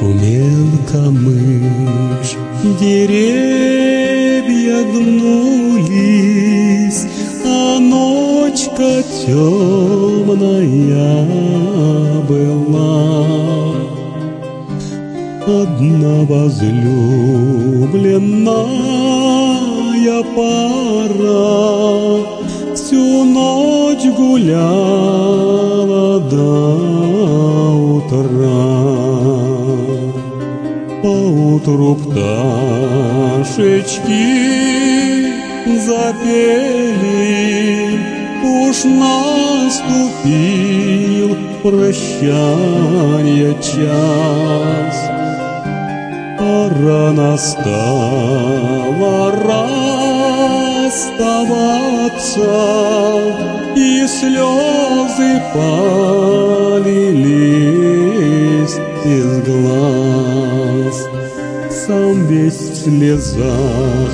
Шумел камыш, деревья гнулись, а ночка темная была. Одна возлюбленная пара всю ночь гуляла до утра. Поутру пташечки запели, уж наступил прощанье час. Пора настала расставаться, и слезы полились из глаз. Сам весь в слезах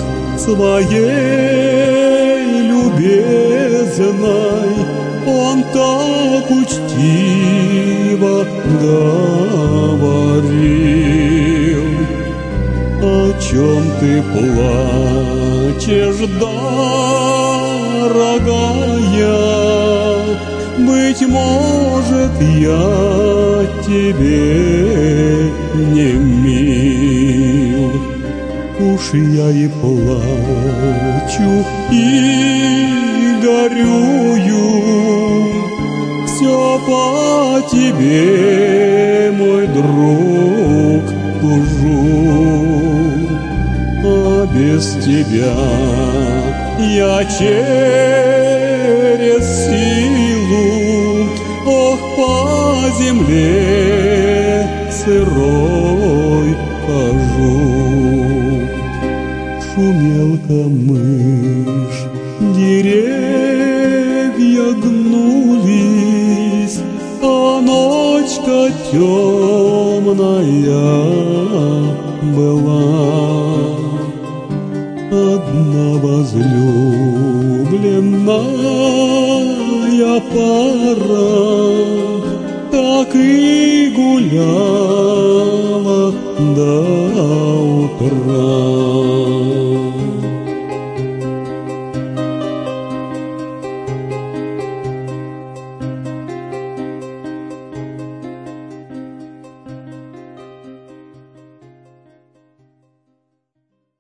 своей любезной, он так учтиво говорил: о чем ты плачешь, дорогая? Быть может, я тебе не мил. Уж я и плачу, и горюю, все по тебе, мой друг, тужу. А без тебя я через силу, ох, по земле сырой хожу. Шумел камыш, деревья гнулись, а ночка темная была. Одна возлюбленная пара так и гуляла до утра.